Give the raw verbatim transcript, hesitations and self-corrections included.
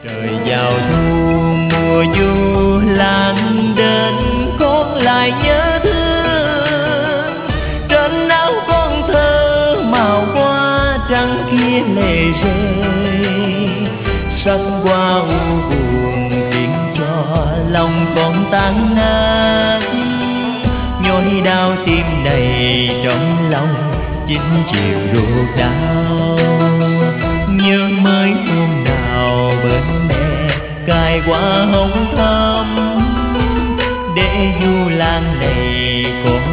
Trời vào thu mùa du lan đến, con lại nhớ thương. Trên áo con thơ màu hoa trắng kia lệ rơi, sắc hoa u buồn khiến cho lòng con tan nát. Nhói đau tim đầy trong lòng chính chiều ruột đau. Nhớ mới hôm nào bên mẹ cài hoa hồng thắm, để du lan này con